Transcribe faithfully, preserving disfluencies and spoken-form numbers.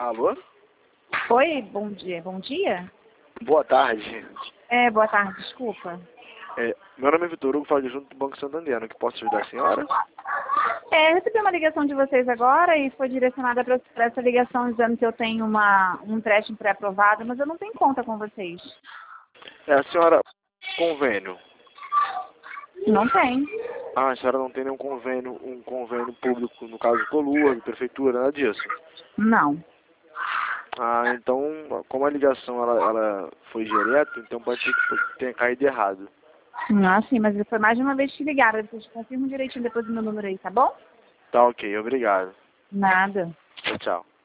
Alô? Oi, bom dia. Bom dia? Boa tarde. É, boa tarde, desculpa. É, meu nome é Vitor Hugo, falo junto do Banco Santander. No que posso ajudar a senhora? É, eu recebi uma ligação de vocês agora e foi direcionada para essa ligação dizendo que eu tenho uma, um empréstimo pré-aprovado, mas eu não tenho conta com vocês. É, a senhora... Convênio. Não tem. Ah, a senhora não tem nenhum convênio, um convênio público, no caso Colua, de prefeitura, nada disso? Não. Ah, então, como a ligação ela, ela foi direta, então pode ser que tenha caído errado. Ah, sim, mas foi mais de uma vez que ligaram. Vocês confirmam direitinho depois do meu número aí, tá bom? Tá ok, obrigado. Nada. Tchau, tchau.